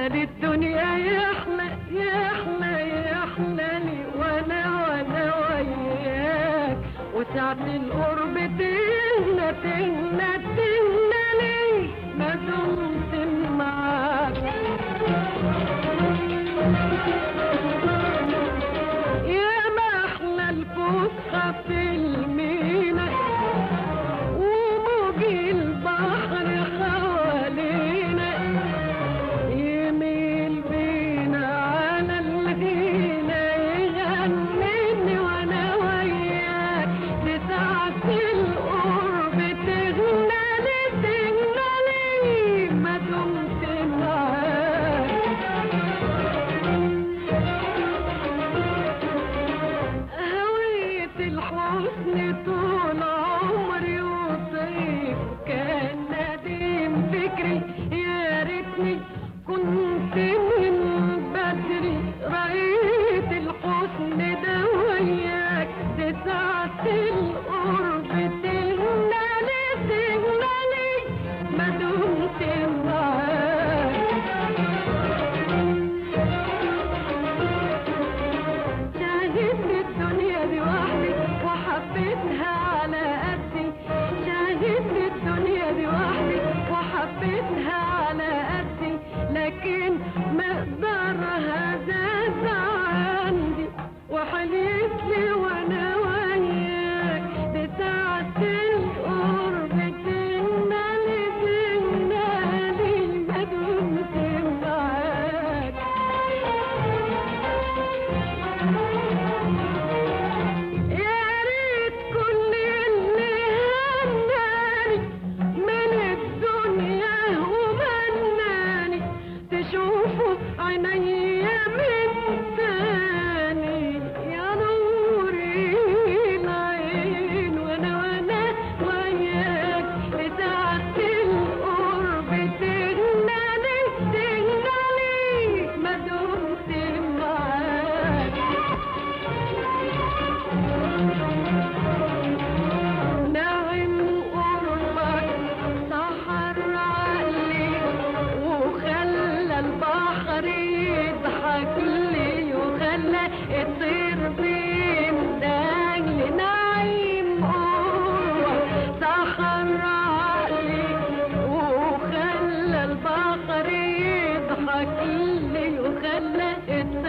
دي الدنيا يحلى يحلى يحلى لي وانا وياك، وساعة القرب تهنى تهنى تهنى لي ما دمت معاك. يا ما احلى الفسحة في المينا وموج البحر حوالينا، يميل بينا على الهينا يغنيني وانا وياك، لساعة القرب تغنى لي تغنى لي ما دمت معاك. هوية الحسن طول عمري وطيب كان نديم فكري، يا ريتني كنت من بدري رأيت الحسن ده وياك، ساعة القرب تغنى لي تغنى لي ما دمت معاك. شاهدت الدنيا دي وحدي وحبيتها على قدي، شاهدت الدنيا دي وحدي وحبيتها على قدي، لكن مقدارها زاد عندي وحليت لي وانا وياك، دي ساعة القرب تغنى لي تغنى لي ما دمت معاك. يا ريت كل اللي هناني من الدنيا ومناني تشوفوا عينيا من تاني، يا نور العين وانا وياك، لساعة القرب تغنى لي تغنى لي ما دمت معاك. نعم قربك سحر عقلي وخلى البحر يضحك لي وخلى الطير بيندهلي، نعيم قربك سحر عقلي وخلى البحر يضحك لي وخلى الطير